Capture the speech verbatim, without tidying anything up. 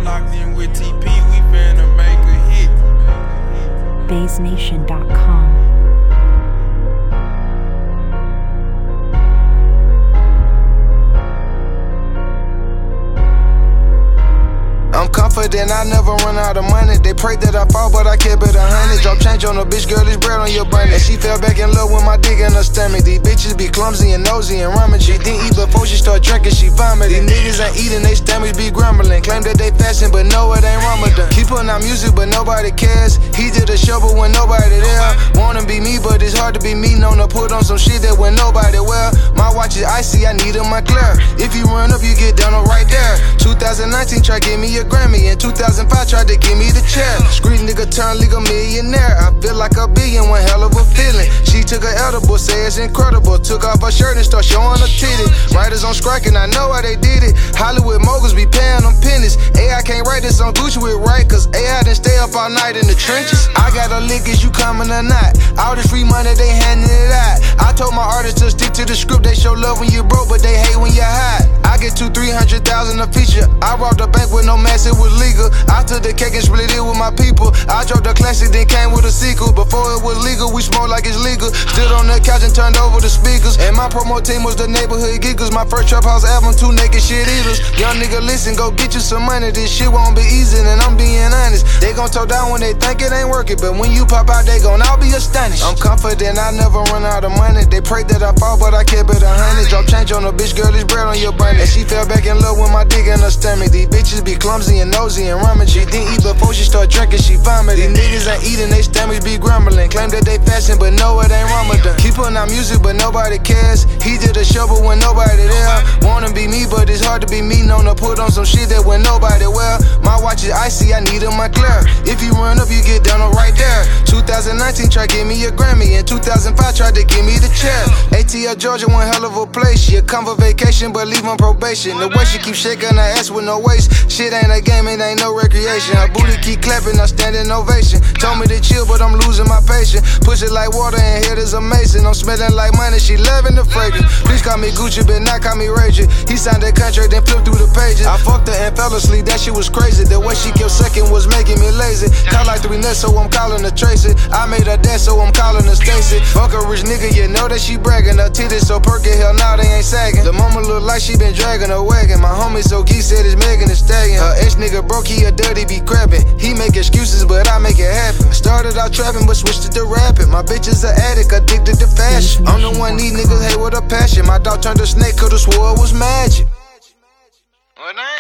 Locked in with T P, we finna make a hit. Bass Nation dot com. I'm confident I never run out of money. They pray that I fall, but I kept it a hundred. Drop change on a bitch, girl, it's bread on your bunny. And she fell back in love with my dick in her stomach. These bitches be clumsy and nosy and rummaging. Didn't eat before she start drinking, she vomited. These niggas ain't eating, they stomachs be grumbling. Claim that they fasting, but no, it ain't Ramadan. Keep putting out music, but nobody cares. He did a show, but when nobody there. Wanna be me, but it's hard to be me. Known to put on some shit that when nobody wear. My watch is icy, I need a Moncler. If you run up, you get down on right there. twenty nineteen, try give me a Grammy. In two thousand five, tried to give me the chair. Street nigga turned legal millionaire. I feel like a billion, one hell of a feeling. She took her edible, say it's incredible. Took off her shirt and start showing her titty. Writers on strike and I know how they did it. Hollywood moguls be paying them pennies. A I can't write this on Gucci with right, cause A I didn't stay up all night in the trenches. I got a lick, is you coming or not? All this free money, they handing it out. I told my artists to stick to the script. They show love when you broke, but they hate when you hot. I get two, three hundred thousand a feature. I robbed the bank with no mask, it was legal. I took the cake and split it with my people. I dropped the classic, then came with a sequel. Before it was legal, we smoked like it's legal. Stood on the couch and turned over the speakers. And my promo team was the neighborhood giggles. My first trap house album, two naked shit eaters. Young nigga, listen, go get you some money. This shit won't be easy, and I'm being honest. They gon' toe down when they think it ain't working, but when you pop out, they gon' all be astonished. I'm confident I never run out of money. They pray that I fall, but I kept it a hundred. Drop change on a bitch, girl, it's bread on your bunny. And she fell back in love with my dick in her stomach. These bitches be clumsy and nosy and rummaging. Didn't eat before she start drinking, she vomited. These niggas ain't eating, they stomachs be grumbling. Claim that they fasting, but no, it ain't Ramadan. Keep putting out music, but nobody cares. He did a show, but when nobody there. Wanna be me, but it's hard to be me. Known to put on some shit that when nobody wear. My watch is icy, I need a Moncler. If you run up, you get down on right there. twenty nineteen, try give me a Grammy. In two thousand five, tried to give me the chair. A T L Georgia, one hell of a place. She a come for vacation, but leave on probation. The way she keep shaking her ass with no waist. Shit ain't a game, it ain't no recreation. Her booty keep clapping, I stand in ovation. Told me to chill, but I'm losing my patience. Push it like water and hit is amazing. I'm smelling like money, she loving the fragrance. Please call me Gucci, but not call me Raging. He signed that contract, then flipped through the pages. I fucked her and fell asleep, that shit was crazy. The way she kept sucking was making me lazy. Call like three nuts, so I'm calling her Tracy. I made her dance, so I'm calling her Stacy. Fuck a rich nigga, you know that she bragging. Her titties so perky, hell nah, they ain't sagging. The mama look like she been dragging her wagon. My homie so geek said it's Megan Thee Stallion. Her ex nigga broke, he a dirty, be crapping. He make excuses, but I make it happen. I started out trapping, but switched it to rapping. My bitch is an addict, addicted to fashion. I'm the one these niggas hate with a passion. My dog turned a snake, could've swore it was magic. What now?